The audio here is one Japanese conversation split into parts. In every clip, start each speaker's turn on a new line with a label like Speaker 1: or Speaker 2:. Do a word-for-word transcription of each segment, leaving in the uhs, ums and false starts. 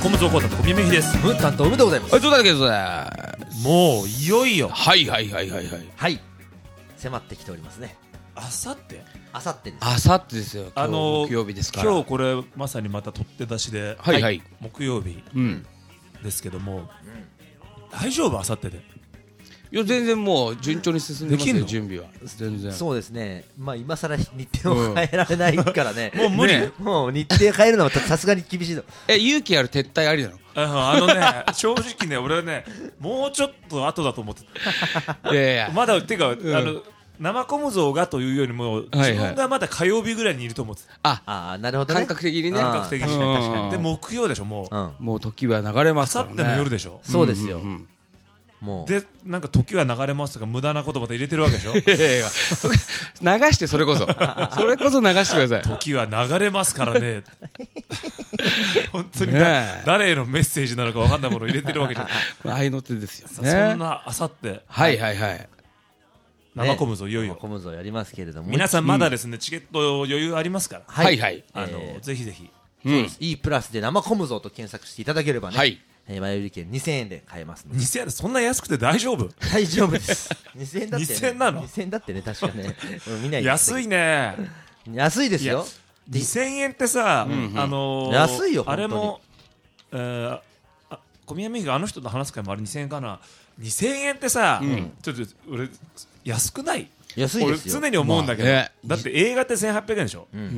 Speaker 1: 小室孝太と小宮美です。
Speaker 2: ム担当ムでございます。
Speaker 3: はい、そうだけどね。
Speaker 1: もういよいよ
Speaker 3: はいはいはいはいはい。
Speaker 2: はい迫ってきておりますね。
Speaker 1: あさって
Speaker 2: あさってです。
Speaker 3: あさってですよ。
Speaker 1: あのー、
Speaker 3: 木曜日ですから。
Speaker 1: 今日これまさにまた取って出しで、
Speaker 3: はいはい、
Speaker 1: 木曜日
Speaker 3: うん
Speaker 1: ですけども、うん、大丈夫あさってで。
Speaker 3: いや全然もう順調に進んでますよ、準備は。全然
Speaker 2: そうですね。まあ今更日程を変えられないからね、
Speaker 1: うん、もう無理、
Speaker 2: ね、もう日程変えるのはさすがに厳しいの。
Speaker 3: え、勇気ある撤退ありなの？
Speaker 1: あのね正直ね俺はねもうちょっと後だと思ってた。いやいやまだてか、うん、あの生小僧がというよりも、はいはい、自分がまだ火曜日ぐらいにいると思ってた。
Speaker 3: あ
Speaker 2: あ、なるほどね。
Speaker 3: 感覚的にね。
Speaker 1: 感覚的にね。確かに。で木曜でしょもう、うん、
Speaker 3: もう時は流れますからね。
Speaker 1: 明後日の夜でしょ。
Speaker 2: そうですよ。
Speaker 1: うんうんうん、もうでなんか時は流れますとか無駄な言葉で入れてるわけでしょ。
Speaker 3: いやいや流してそれこそそれこそ流してください。
Speaker 1: 時は流れますからね。本当に、ね、誰へのメッセージなのか分かんないものを入れてるわけじゃない。
Speaker 3: 愛の手ですよね。
Speaker 1: そんなあさって
Speaker 3: はいはいはい
Speaker 1: 生小僧いよいよ
Speaker 2: 生小僧やりますけれども、
Speaker 1: 皆さんまだですね、うん、チケット余裕ありますから、
Speaker 3: はいはい、
Speaker 1: あの、えー、ぜひぜひ、
Speaker 2: うん、そうです。E プラスで生小僧と検索していただければね、はい、えー、前売り券にせんえんで買えますので。
Speaker 1: にせんえんでそんな安くて大丈夫？
Speaker 2: 大丈夫です。にせんえんだって、ね、
Speaker 1: にせんえんなの？
Speaker 2: にせんえんだってね、確かね見ない
Speaker 1: 安いね。
Speaker 2: 安いですよ。
Speaker 1: にせんえんってさ、うんうん、あのー、
Speaker 2: 安いよ
Speaker 1: あれも、えー、あ小宮美樹があの人と話す会もあれにせんえんかな。にせんえんってさ、うん、ちょっと俺安くない？
Speaker 2: 安いですよ。
Speaker 1: 俺常に思うんだけど、まあね、だって映画ってせんはっぴゃくえんでしょ。
Speaker 2: うんうんうんうん。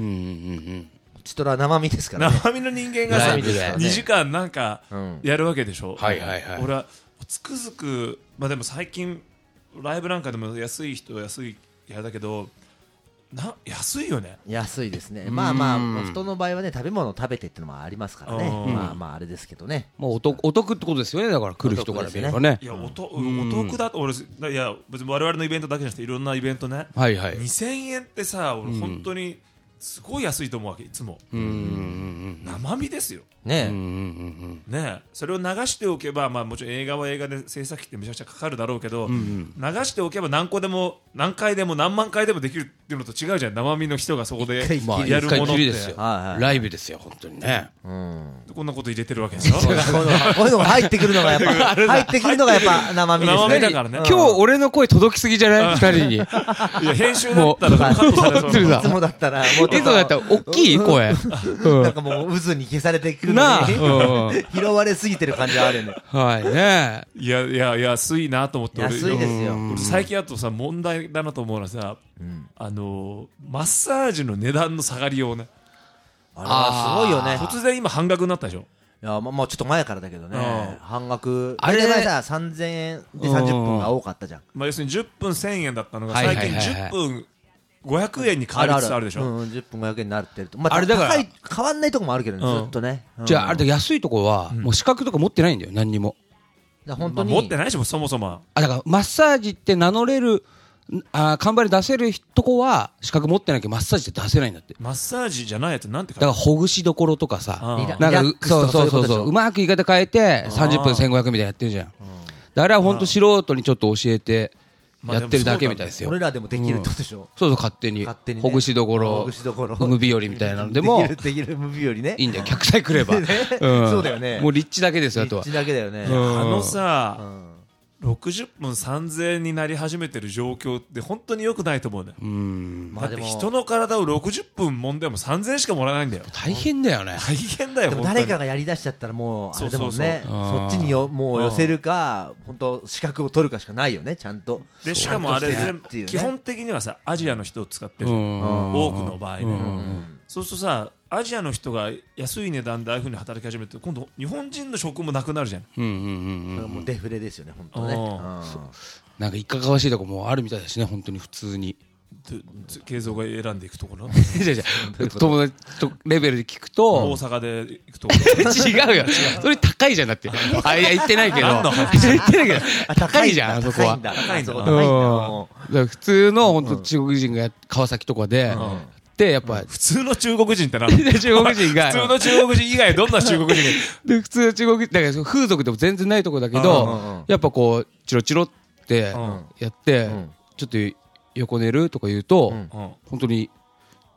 Speaker 2: チトラ生身ですからね。
Speaker 1: 生身の人間がさ、ね、にじかんなんかやるわけでしょ、うん、
Speaker 3: はいはいはい。
Speaker 1: 俺はつくづく、まあ、でも最近ライブなんかでも安い人は安いやだけどな安いよね。
Speaker 2: 安いですね。まあまあ人の場合はね、食べ物を食べてっていうのもありますからね。まあまああれですけどね。
Speaker 3: もうお得、お得ってことですよね。だから来る人から見ればね。
Speaker 1: いやおとお得だと俺、いや別に我々のイベントだけじゃなくていろんなイベントね、
Speaker 3: はいはい、
Speaker 1: にせんえんってさ俺本当にすごい安いと思うわけいつも。うんうんうん、生身ですよ
Speaker 2: ねえ、
Speaker 1: うんうんうん、ねえそれを流しておけば、まあ、もちろん映画は映画で制作費ってめちゃくちゃかかるだろうけど、うんうん、流しておけば何個でも何回でも何万回でもできるっていうのと違うじゃん。生身の人がそこでやるものって、
Speaker 3: まあ、ライブですよ本当にね、うん、
Speaker 1: こんなこと入れてるわけでしょ。こ
Speaker 2: ういうのが入ってくるのがやっぱ入ってくるのがやっぱ生身ですね。
Speaker 1: 生身だからね。
Speaker 3: 今日俺の声届きすぎじゃないふたりに。いや
Speaker 1: 編集だったらカットされそうな。
Speaker 2: いつもだったらも
Speaker 3: ういつもだったら大きい声、
Speaker 2: うん、なんかもう渦に消されてくるのに、うん、拾われすぎてる感じはあるよね。
Speaker 3: はいね。
Speaker 1: いやいや安いなと思って。
Speaker 2: 安いですよ。
Speaker 1: 俺最近あとさ問題だなと思うのはさ、うん、あのマッサージの値段の下がりようね。
Speaker 2: あれはすごいよね。
Speaker 1: 突然今半額になったでしょ。
Speaker 2: いやまあ、まあ、ちょっと前からだけどね、半額あれ前ささんぜんえんでさんじゅっぷんが多かったじゃん。
Speaker 1: まあ、要するにじゅっぷんせんえんだったのが最近じゅっぷんごひゃくえんに変わりつつあるでしょ。
Speaker 2: うん、じゅっぷんごひゃくえんになってると、まあ、あれだから変わんないとこもあるけどね、うん、ずっとね、
Speaker 3: うん、じゃああれで安いとこはもう資格とか持ってないんだよ何にも。
Speaker 2: だ本当に、
Speaker 1: まあ、持ってないしもそもそも
Speaker 3: あだからマッサージって名乗れるあ看板で出せるとこは資格持ってなきゃマッサージって出せないんだって。
Speaker 1: マッサージじゃないやつなんて書いて
Speaker 3: だからほぐしどころとかさ、なんかそうそうそうそううまく言い方変えてさんじゅっぷんせんごひゃくえんみたいなやってるじゃん。あれは本当素人にちょっと教えてやってるだけみたいですよ。
Speaker 2: 俺らでもできるってことでしょ。
Speaker 3: そうそう勝手にほぐしどころむ日和みたいなのでも
Speaker 2: できるむ日和ね
Speaker 3: いいんだよ客さえ来れば。
Speaker 2: そうだよね。
Speaker 3: もう立地だけですよあとは。
Speaker 2: 立地だけだよね。
Speaker 1: あのさろくじゅっぷんさんぜんえんになり始めてる状況って本当に良くないと思うね。うん、だって人の体をろくじゅっぷん揉んでもさんぜんえんしかもらえないんだよ。
Speaker 3: 大変だよね。
Speaker 1: 大変だよ。
Speaker 2: でも誰かがやりだしちゃったらもうあれでもね、そっちによもう寄せるか本当資格を取るかしかないよねちゃんと。
Speaker 1: でしかもあれ全部基本的にはさアジアの人を使ってる多くの場合ね。そうするとさアジアの人が安い値段でああいう風に働き始めて今度日本人の職もなくなるじゃん。
Speaker 2: うんうんうんうん。もうデフレですよね本当ね。
Speaker 3: なんかいかがわしいとこもあるみたいですね本当に普通に。
Speaker 1: 慶三が選んでいくところ。
Speaker 3: 友達とレベルで聞くと
Speaker 1: 大阪で行くところ。
Speaker 3: 違うよ。それ高いじゃんだって。あいや言ってないけど。言ってないけど高いじゃんあそこは。
Speaker 1: 高いんだ。高いんだ。
Speaker 3: 普通の本当中国人が川崎とかで。でやっぱ
Speaker 1: 普通の中国人ってな
Speaker 3: 中国人が
Speaker 1: 普通の中国人以外どんな中国人
Speaker 3: で普通の中国人だから風俗でも全然ないとこだけどやっぱこうチロチロってやってちょっと横寝るとか言うと本当に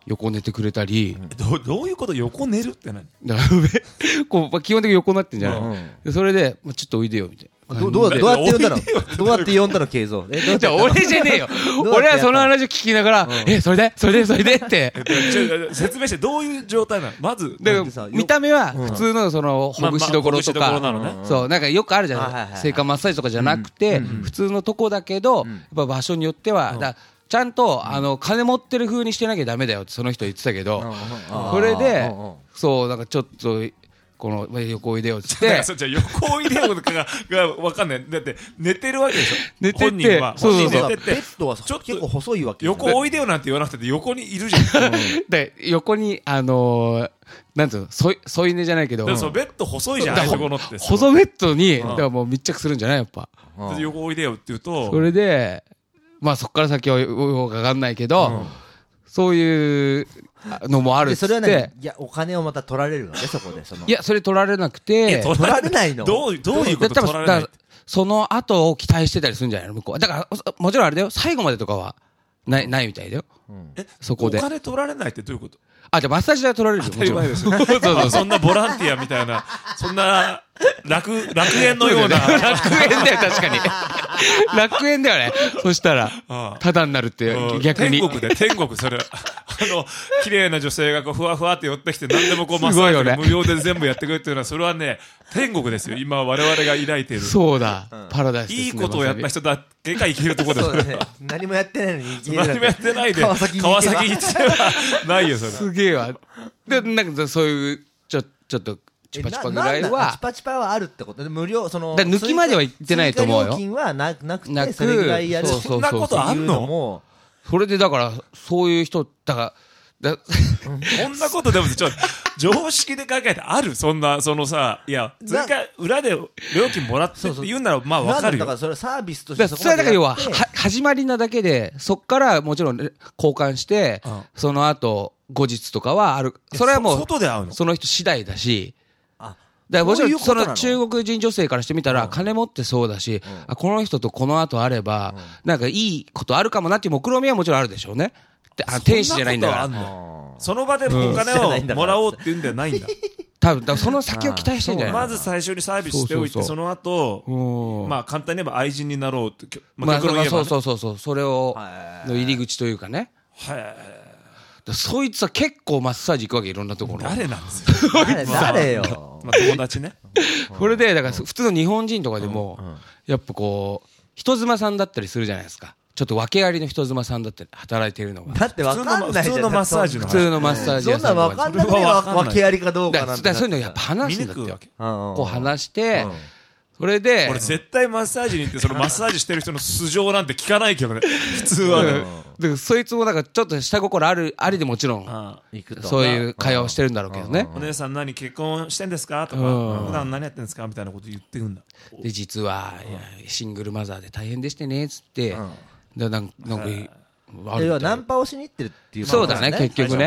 Speaker 3: 横寝てくれたり、
Speaker 1: ど, どういうこと横寝るって何
Speaker 3: だからこう基本的に横になってんじゃない、
Speaker 2: うんうん
Speaker 3: でそれでちょっとおいでよみたいな。
Speaker 2: どどうどうやって呼んだのどうやって呼んだの慶三えどうやって
Speaker 3: じゃあ俺じゃねえよ俺はその話を聞きながら、うん、えそれでそれでそれでって
Speaker 1: 説明してどういう状態なのまず
Speaker 3: で見た目は普通のそのほぐしどころとか、まあまあね、そうなんかよくあるじゃない性感マッサージとかじゃなくて、うんうん、普通のとこだけど、うん、やっぱ場所によっては、うん、だちゃんと、うん、あの金持ってる風にしてなきゃダメだよってその人言ってたけど、うん、それでそうなんかちょっとこの横おいでよっつって
Speaker 1: じゃあ横おいでよとかがが分かんないだって寝てるわけでしょ
Speaker 3: 寝てて
Speaker 1: 本人は
Speaker 2: そうそうそうベッドはちょっと結構細いわけ
Speaker 1: 横おいでよなんて言わなくて横にいるじゃん、うん、
Speaker 3: で横にあのー、なんつうのそい添い寝じゃないけど
Speaker 1: でもそうベッド細いじゃんそこのって
Speaker 3: 細ベッドに、うん、だからもう密着するんじゃないやっぱ、
Speaker 1: うん、横おいでよって言うと
Speaker 3: それでまあそっから先はよくわかんないけど、うん、そういうのもあるっつってそれはね
Speaker 2: いやお金をまた取られるのねそこでその
Speaker 3: いやそれ取られなくて
Speaker 2: 取られないの
Speaker 1: どうどういうこと取られない
Speaker 3: その後を期待してたりするんじゃないの向こうはだからもちろんあれだよ最後までとかはないないみたいだよ、うん、えそこで
Speaker 1: お金取られないってどういうこと
Speaker 3: あじゃあマッサージ代取られるよ
Speaker 1: 当たり前ですよそうそうそんなボランティアみたいなそんな楽楽園のような
Speaker 3: 楽園だよ確かに楽園だよねそしたらタダになるって逆に
Speaker 1: 天国で天国それあの綺麗な女性がこうふわふわって寄ってきて何でもこうマッサージ無料で全部やってくれるっていうのはそれはね天国ですよ今我々が抱いている
Speaker 3: そうだ、うん、パラダイスですね
Speaker 1: いいことをやった人だけが生きるところですよ、
Speaker 2: ね、何もやってないのに
Speaker 1: 何もやってないで川崎川崎行ってはないよそれ
Speaker 3: すげえわでなんかそういうちょちょっとチパチパぐらいは
Speaker 2: チパチパはあるってことで無料その
Speaker 3: だ抜きまでは行ってないと思うよ
Speaker 2: 追加料金はななくてそれぐらいやる
Speaker 1: そんなことあんの
Speaker 3: それでだからそういう人だからだ
Speaker 1: そんなことでもちょっと常識で考えてあるそんなそのさいや追加裏で料金もらってって言うならまあ分かるよ
Speaker 2: だからそれサービスとして
Speaker 3: それはだから要はは始まりなだけでそっからもちろん交換してその後後日とかはあるそれはもう
Speaker 1: 外で会うの
Speaker 3: その人次第だしだからもちろんその中国人女性からしてみたら金持ってそうだし、あこの人とこの後あればなんかいいことあるかもなっていう目論みはもちろんあるでしょうね。あ天使じゃないんだから
Speaker 1: その場でお金をもらおうっていうんじゃないんだ
Speaker 3: 多分だその先を期待してんじゃない
Speaker 1: まず最初にサービスしておいてその後まあ簡単に言えば愛人になろうって
Speaker 3: まあそうそうそうそうそれをの入り口というかねはいそいつは結構マッサージ行くわけいろんなところ
Speaker 1: 誰なんですよ
Speaker 2: 誰誰よ
Speaker 1: まあ友達ね
Speaker 3: これでだから普通の日本人とかでもやっぱこう人妻さんだったりするじゃないですかちょっと訳ありの人妻さんだって働いてるのが
Speaker 2: だって分かんないじゃん
Speaker 1: 普通のマッサージの
Speaker 3: 普通のマッサージ屋さん
Speaker 2: とかそんな分かんない訳ありかどうかなんて
Speaker 3: だそういうのやっぱ話すんだってよこう話してそれで
Speaker 1: 俺絶対マッサージに行ってそのマッサージしてる人の素性なんて聞かないけどね普通はね
Speaker 3: でそいつもなんかちょっと下心あるありでもちろんそういう会話をしてるんだろうけどね
Speaker 1: お姉さん何結婚してんですかとか普段何やってんですかみたいなこと言ってくんだ
Speaker 3: で実はいやシングルマザーで大変でしてねっつってでなんなんか
Speaker 2: 要はナンパをしに行ってるっていう
Speaker 3: そうだね結局ね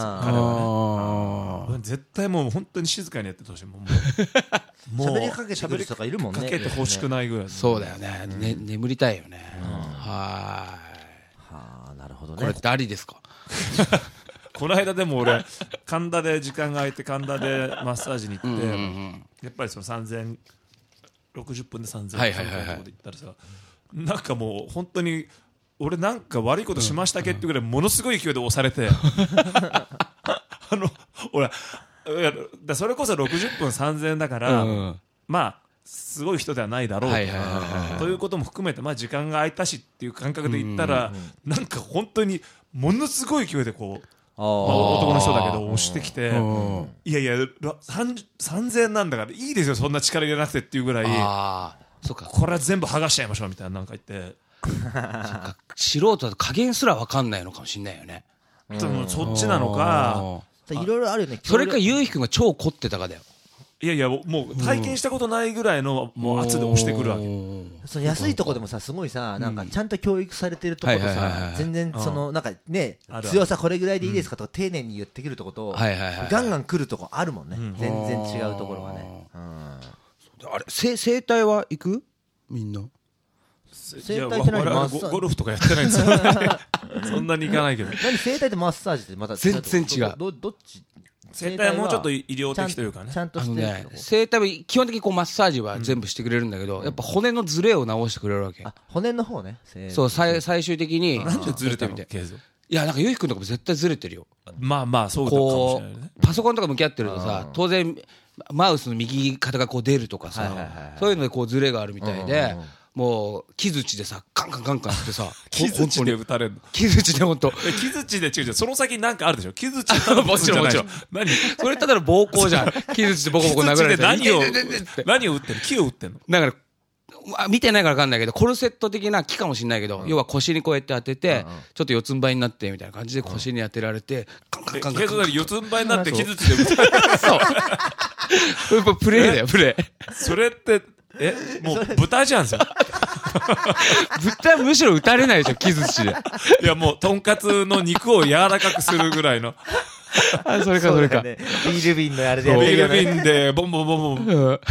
Speaker 1: 絶対もう本当に静かにやってほしいも
Speaker 2: う喋りかけてくる人がいるもんね
Speaker 1: かけてほしくないぐらい
Speaker 3: そうだよねね眠りたいよねは
Speaker 2: あなるほどね
Speaker 3: これってありですか
Speaker 1: この間でも俺神田で時間が空いて神田でマッサージに行ってやっぱりそのさんぜんろくじゅっぷんでさんぜんえんとかで行ったらさなんかもう本当に俺なんか悪いことしましたっけってぐらいものすごい勢いで押されてあの俺だそれこそろくじゅっぷんさんぜんえんだから、うん、まあすごい人ではないだろうということも含めて、まあ、時間が空いたしっていう感覚で言ったら、うんうんうん、なんか本当にものすごい勢いでこうまあ、男の人だけど押してきていやいやさんぜんえんなんだからいいですよそんな力入れなくてっていうぐらい
Speaker 3: あそか
Speaker 1: これは全部剥がしちゃいましょうみたいななんか言って
Speaker 3: 素人だと加減すら分かんないのかもしれないよね
Speaker 1: でもそっちなのか
Speaker 2: いろいろあるよね
Speaker 3: それかゆうひくんが超凝ってたかだよ
Speaker 1: いやいやもう体験したことないぐらいのもう圧で押してくるわけ
Speaker 2: その安いとこでもさすごいさなんかちゃんと教育されてるとことさ全然そのなんかね強さこれぐらいでいいですかとか丁寧に言ってくるとことガンガン来るとこあるもんね全然違うところがね
Speaker 3: あれ整体は行くみんな
Speaker 2: 整体って何マッサージ
Speaker 1: ゴルフとかやってないんですよそんなにいかないけど
Speaker 2: 何整体ってマッサージってまた
Speaker 3: 全然違う。
Speaker 2: どどっち
Speaker 1: 整体はもうちょっと医療的というかね
Speaker 2: ちゃんとしてる、ね、
Speaker 3: 整体は基本的にこうマッサージは全部してくれるんだけど、うん、やっぱ骨のズレを直してくれるわけ。
Speaker 2: あ骨の方ね。
Speaker 3: そう最最終的に
Speaker 1: なんでずれてみて
Speaker 3: いやなんかゆうひくんとかも絶対ずれてるよ。
Speaker 1: まあまあそうかもしれないね。
Speaker 3: パソコンとか向き合ってるとさ当然マウスの右肩がこう出るとかさ、はいはいはい、そういうのでこうズレがあるみたいで、うんうんうん、もう木槌でさカンカンカンカンってさ
Speaker 1: 木槌で打たれるの。
Speaker 3: 木槌で本当。
Speaker 1: 木槌で違う違うその先になんかあるでしょ。木槌で
Speaker 3: もちろんもちろん。何それただの暴行じゃん。木槌でボコボコ殴られて
Speaker 1: 何を何を打ってる木を打ってんの。
Speaker 3: だから見てないから分かんないけどコルセット的な木かもしれないけど、うん、要は腰にこうやって当てて、うんうん、ちょっと四つん這いになってみたいな感じで腰に当てられて、うん、カンカンカンカンカン
Speaker 1: 四つん這いになって木槌で打たれる
Speaker 3: そうプレーだよプレー。
Speaker 1: それってえもう豚じゃんさ
Speaker 3: 豚むしろ打たれないでしょ木槌で。
Speaker 1: いやもうとんかつの肉を柔らかくするぐらいの
Speaker 3: あそれかそれか、
Speaker 2: ね、ビール瓶のあれでや
Speaker 1: ってるよね。ビール瓶でボンボンボンボン、うん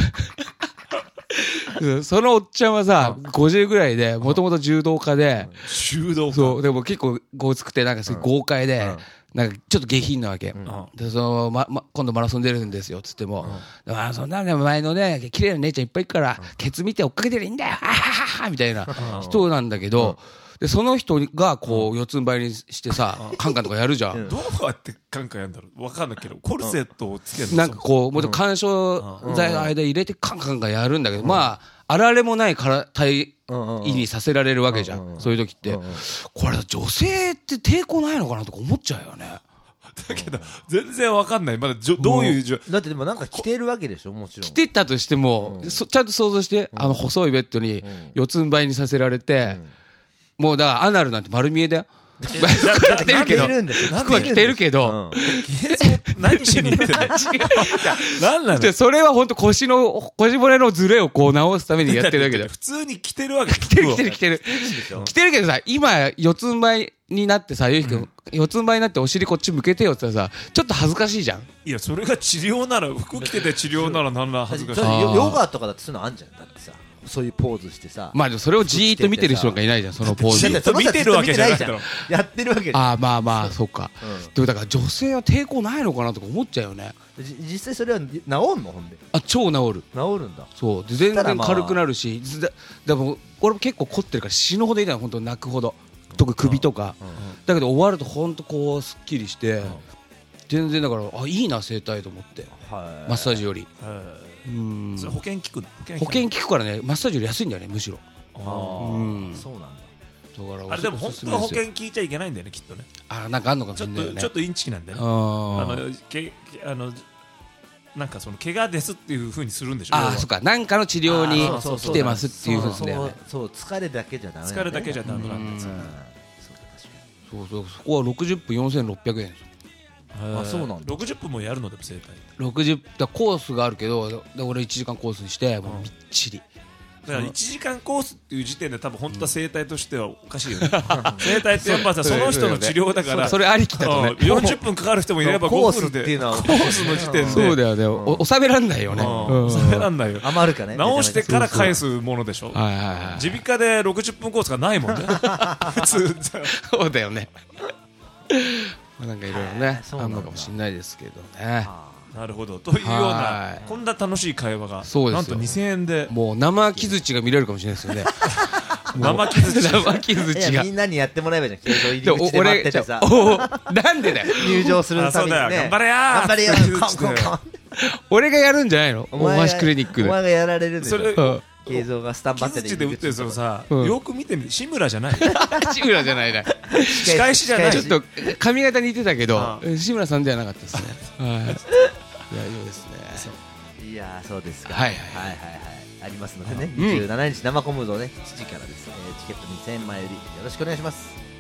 Speaker 3: そのおっちゃんはさ、ごじゅうぐらいで、もともと柔道家で、
Speaker 1: 柔道家
Speaker 3: そう、でも結構ごつくて、なんかすごい豪快で、なんかちょっと下品なわけ。うん、で、その、ま、ま、今度マラソン出るんですよ、つっても、うん、あそんなね、前のね、綺麗な姉ちゃんいっぱいいるから、ケツ見て追っかけてりゃいいんだよ、あはははみたいな人なんだけど、で、その人が、こう、四つん這いにしてさ、カンカンとかやるじゃん。
Speaker 1: どうやってカンカンやるんだろうわかんないけど、コルセットをつけるの
Speaker 3: なんかこう、もうちょっと干渉剤の間入れてカンカンカンやるんだけど、まあ、あられもないから体位にさせられるわけじゃん。そういう時って。これ、女性って抵抗ないのかなとか思っちゃうよね。
Speaker 1: だけど、全然わかんない。まだ、どういう、
Speaker 2: だってでもなんか着てるわけでしょもちろん。
Speaker 3: 着てたとしても、ちゃんと想像して、あの細いベッドに四つん這いにさせられて、もうだからアナルなんて丸見えだよ。着てるけど、服は着てるけど、
Speaker 1: 何しに行ってんの。何なの。
Speaker 3: それは本当腰の腰骨のズレをこう直すためにやってるだけだよ。
Speaker 1: 普通に着てるわけ。
Speaker 3: 着てる着てる着てる着てるけどさ、今四つん這いになってさ、ゆうひくん四つん這いになってお尻こっち向けてよってさ、ちょっと恥ずかしいじゃん。
Speaker 1: いやそれが治療なら、服着てて治療ならなんな恥ずかしい。
Speaker 2: ヨガとかだってそういうのあんじゃん。だってさそういうポーズしてさ。
Speaker 3: まあでもそれをじーっと見てる人なんかいないじゃん、そのポーズ。
Speaker 1: じーっと見てるわけじゃないじゃん。
Speaker 2: やってるわけで。
Speaker 3: ああまあまあそっか。でもだから女性は抵抗ないのかなとか思っちゃうよね。
Speaker 2: 実際それは治んのほんで。
Speaker 3: あ超治る。
Speaker 2: 治るんだ。
Speaker 3: そうで全然軽くなるし、でも俺も結構凝ってるから死ぬほど痛いの本当泣くほど。特に首とか。だけど終わると本当こうすっきりして、全然だからあいいな整体と思って。マッサージより。
Speaker 1: うんそれ保険効く
Speaker 3: 保険効くからねマッサージより安いんだよねむしろ。
Speaker 2: ああ、うん、そうなんだ。
Speaker 1: だからあれでも本当は保険効いちゃいけないんだよねきっとね。
Speaker 3: あなんかあんのかもしれないよね。
Speaker 1: ちょっとちょっとインチキなんだよね。あのけあのなんかその怪我ですっていう風にするんでしょ。
Speaker 3: ああそっかなんかの治療に来てますっていう風ですね。
Speaker 2: そう疲れだけじゃダメ。
Speaker 1: 疲れだけじゃダメなんですよ。
Speaker 3: そうそうそこはろくじゅっぷんよんせんろっぴゃくえんですよ。
Speaker 2: あそうなんだ。
Speaker 1: ろくじゅっぷんもやるのでも整体
Speaker 3: ろくじゅうだコースがあるけど俺いちじかんコースにしてもうみっちり。
Speaker 1: だからいちじかんコースっていう時点で多分本当は整体としてはおかしいよね。整体ってやっぱさその人の治療だから
Speaker 3: それありきだとね
Speaker 1: よんじゅっぷんかかる人もいれば
Speaker 2: コースっていうのは
Speaker 1: コースの時点で
Speaker 3: そうだよね収めらんないよね。
Speaker 1: 収めらんないよ。
Speaker 2: 余るかね
Speaker 1: 直してから返すものでしょ。耳鼻科でろくじゅっぷんコースがないもんね普通。
Speaker 3: そうだよね。なんかいろいろねあるのかもしれないですけどね。
Speaker 1: なるほどというようなこんな楽しい会話がなんとにせんえんで
Speaker 3: もう生木槌が見れるかもしれないですよね。
Speaker 1: 生木槌
Speaker 3: 生木槌が
Speaker 2: みんなにやってもらえばいいじゃん。入り口で待っててさ
Speaker 3: なんでだよ
Speaker 2: 入場するためにね
Speaker 1: 頑張れや
Speaker 2: 頑張れや
Speaker 3: 俺がやるんじゃないの大橋クリニックで。
Speaker 2: お前がやられるんでしょ。
Speaker 1: 映像がスタンバってで打ってるそのさよく見てみ志村じゃない
Speaker 3: 志村じゃないな
Speaker 1: 仕返しじゃない。
Speaker 3: ちょっと髪型似てたけど志村さんではなかったですね。はいいやいいですね。
Speaker 2: いやそうですか。
Speaker 3: はい
Speaker 2: はいはいはいありますのでねにじゅうしちにち生コムドねしちじからですねチケットにせんえん前売りよろしくお願いします。